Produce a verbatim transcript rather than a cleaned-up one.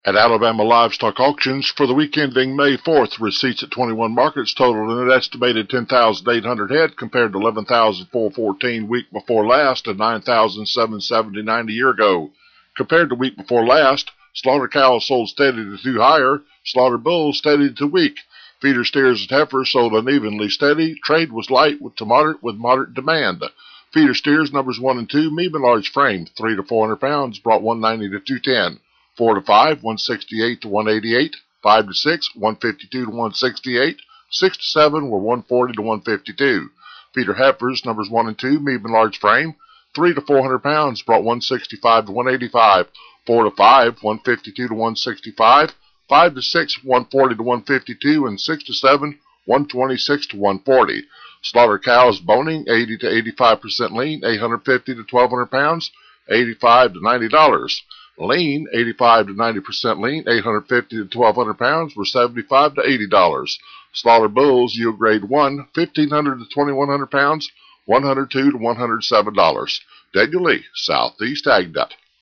At Alabama Livestock Auctions for the week ending May fourth, receipts at twenty-one markets totaled an estimated ten thousand eight hundred head compared to eleven thousand four hundred fourteen week before last and nine thousand seven hundred seventy-nine a year ago. Compared to week before last, slaughter cows sold steady to two higher, slaughter bulls steady to weak. Feeder steers and heifers sold unevenly steady. Trade was light with to moderate with moderate demand. Feeder steers numbers one and two, medium large frame, three to four hundred pounds, brought one ninety to two ten. four to five, one sixty-eight to one eighty-eight. five to six, one fifty-two to one sixty-eight. six to seven were one forty to one fifty-two. Feeder heifers numbers one and two, medium large frame, three to four hundred pounds, brought one sixty-five to one eighty-five. four to five, one fifty-two to one sixty-five. five to six, one forty to one fifty-two, and six to seven, one twenty-six to one forty. Slaughter cows boning, eighty to eighty-five percent lean, eight hundred fifty to twelve hundred pounds, eighty-five to ninety dollars. Lean, eighty-five to ninety percent lean, eight hundred fifty to twelve hundred pounds, were seventy-five to eighty dollars. Slaughter bulls, yield grade one, fifteen hundred to twenty-one hundred pounds, one hundred two to one hundred seven dollars. Daniel Lee, Southeast Ag Nut.